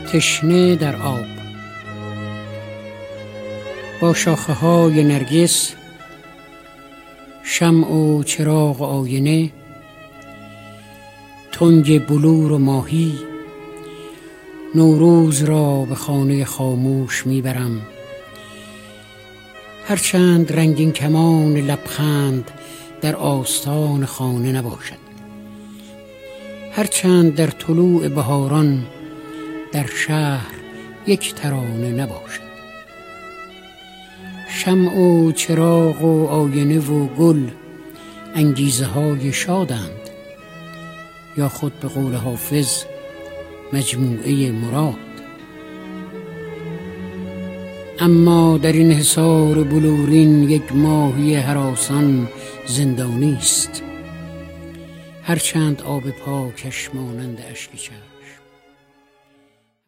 تشنه در آب. با شاخه های نرگس، شمع و چراغ و آینه، تنگ بلور و ماهی، نوروز را به خانه خاموش میبرم. هرچند رنگین کمان لبخند در آستان خانه نباشد، هرچند در طلوع بهاران در شهر یک ترانه نباشد. شمع و چراغ و آینه و گل انگیزه های شادند، یا خود به قول حافظ مجموعه مراد. اما در این حصار بلورین یک ماهی هراسان زندانی است، هرچند آب پاکش مانند اشک چشم.